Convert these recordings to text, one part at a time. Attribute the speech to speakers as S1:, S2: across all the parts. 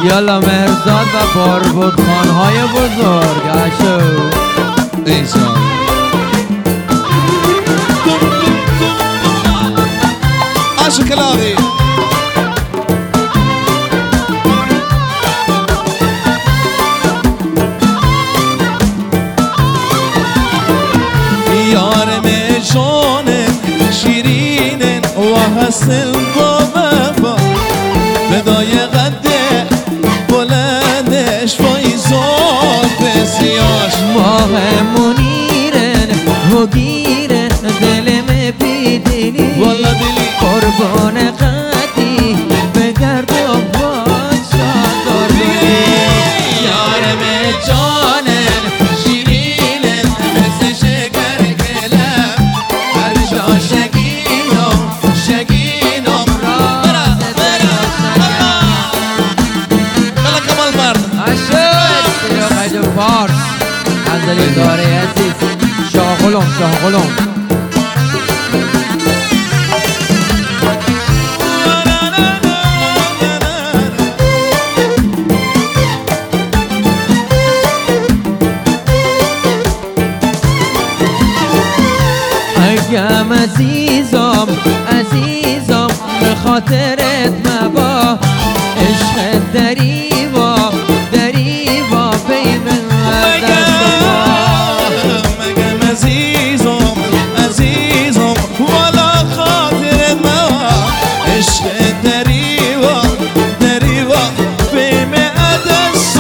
S1: یالا مهرزاد و باربودخانهای بزرگ اشو
S2: ایسان اشو کلاغی یارم جانه شیرینه و حسن با وفا فدای قده بلندش فایزاد بسیاش
S1: ماه منیرن و گیرن دلم بیدلی
S2: والله دلی
S1: قربان قدی بگردم باشا داربلی
S2: یارم جانن شیرینن مثل شکر گلم هر جا شگینم شگینم برا بلا کمال مرد
S1: اشو استیو فارس منزلی داره عزیز شاغلم اگم عزیزم به خاطرت مبا عشق دریوا بین دست
S2: مگم عزیزم والا خاطرت مبا عشق دریوا بین دست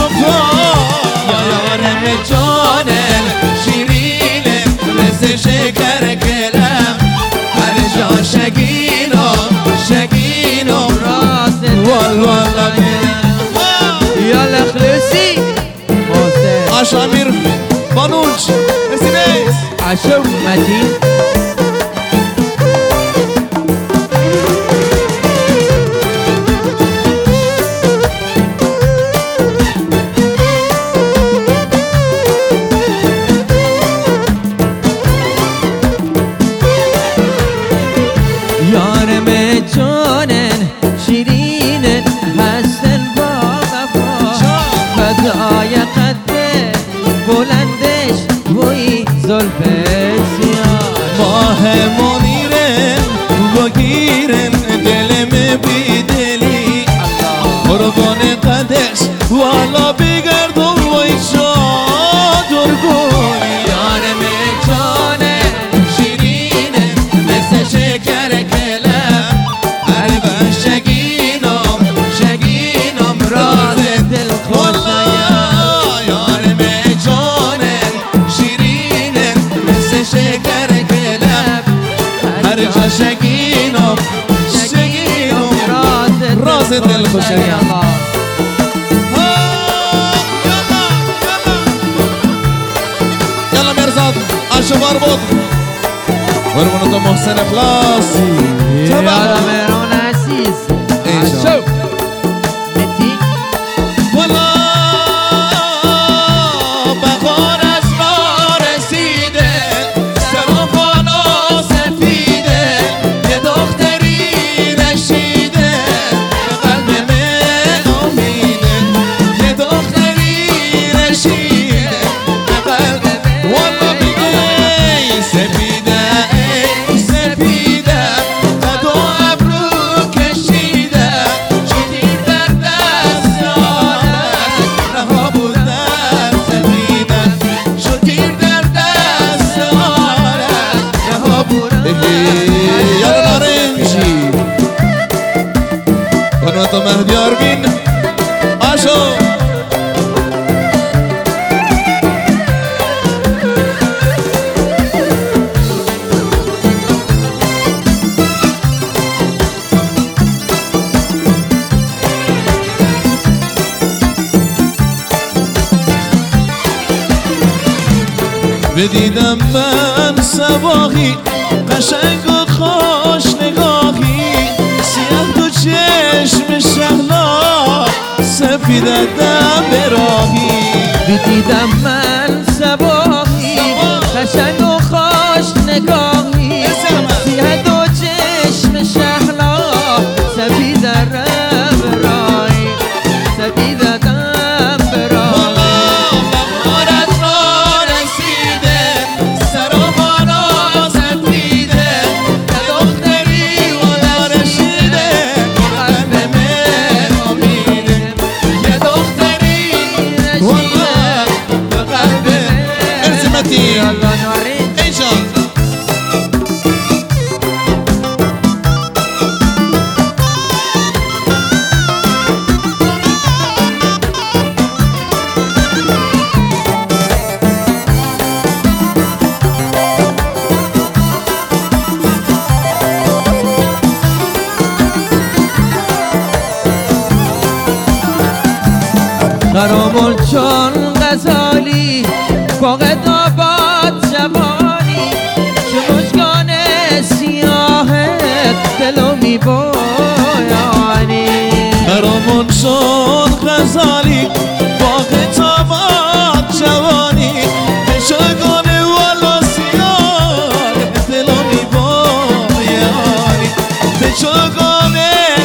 S2: یارم جانم شیرینه مثل شکر گلم هر جا شگینم
S1: راست
S2: والا
S1: یالا خلصی محسن
S2: اشامیر بانوج استینیس
S1: اشو متین یارم جانن شیرینن هستن با وفا فدای قده بلندش وی زلفش سیاه
S2: ماه منیرن و گیرن دلم بیدلی قربان قدش والا بگردم وی شادرگون یارم جانن شیرینن مثل شکر گلم قلبم شگینم راز
S1: دل
S2: والله یارم جانن شیرینن مثل شکر گلم هر جا شگینم راز دل خوشم يلا مرزاد اشو باربود ورمونو محسن اخلاصي
S1: یالا مهران عزیز اشو متین
S2: والا بهار از ما رسیده سراغانا سفیده یه دختری رشیده قلب من امیده یه دختری رشیده قلب والا بگی سفیده قد و ابرو کشیده شدید در دست آرد رها بود در سفیده شدید در دست آرد رها بود یالا نارنجی قنوات مهدی آرمین آشو بدیدم من سواقی قشنگ و خوش نگاهی سیاه تو چشم شهلا سفید دم براهی
S1: بدیدم من سواقی قشنگ و خوش نگاهی سیاه دو چشم شهلا سفید رب رای سفید خرامون چون غزالی باغت آباد جوانی چه مشکان سیاهت دلو میبایانی
S2: خرامون چون غزالی باغت آباد جوانی مشکان والا سیاهت دلو میبایانی مشکان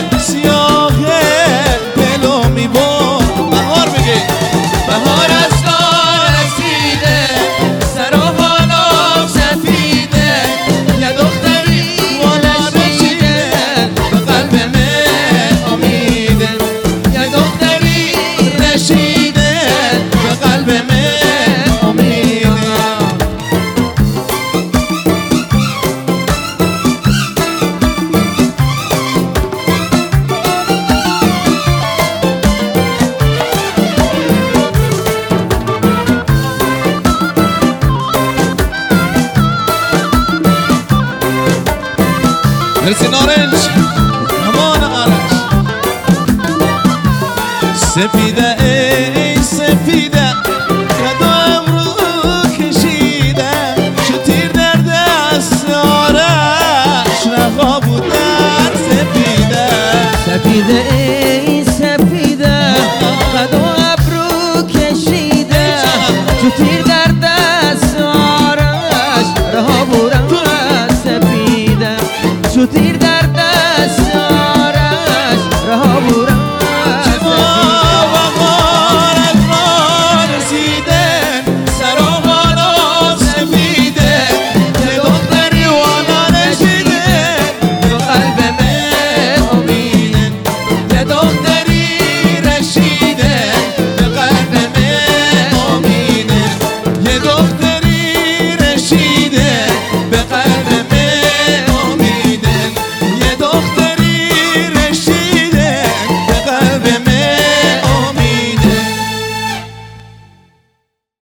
S2: سیاهت دلو میبایانی بهار بگه
S1: بهار از کار رسیده سر و حالم سفیده یه دختری نشیده به قلب من امیده یه دختری نشیده به قلب من امیده
S2: مرسی نارنج همان آرش سفیده ای سفیده